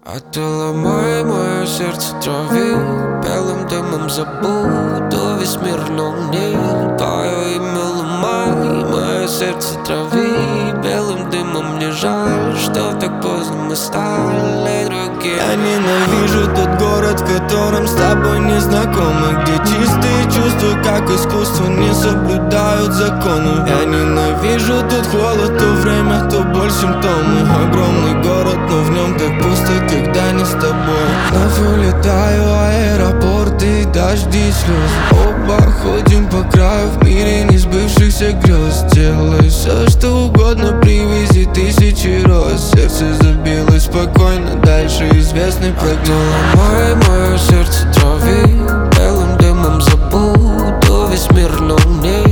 А ты ломай мое сердце, трави, белым дымом забуду весь мир, но мне твое имя ломай. Мое сердце трави, белым дымом мне жаль, что так поздно мы стали другие. Я ненавижу тот город, в котором с тобой не знакомы, где чистые чувства, как искусство, не соблюдают законы. Я ненавижу тот холод, то время, то боль, симптомы. Огромный город, но в нем так пусто, когда не с тобой. Вновь улетаю, аэропорты и дожди слез. Оба ходим по краю в мире несбывшихся грез. Делай все, что угодно, привези тысячи роз. Сердце забилось спокойно, дальше известный прогноз. Ломай мое сердце, трави, белым дымом забуду весь мир, но мне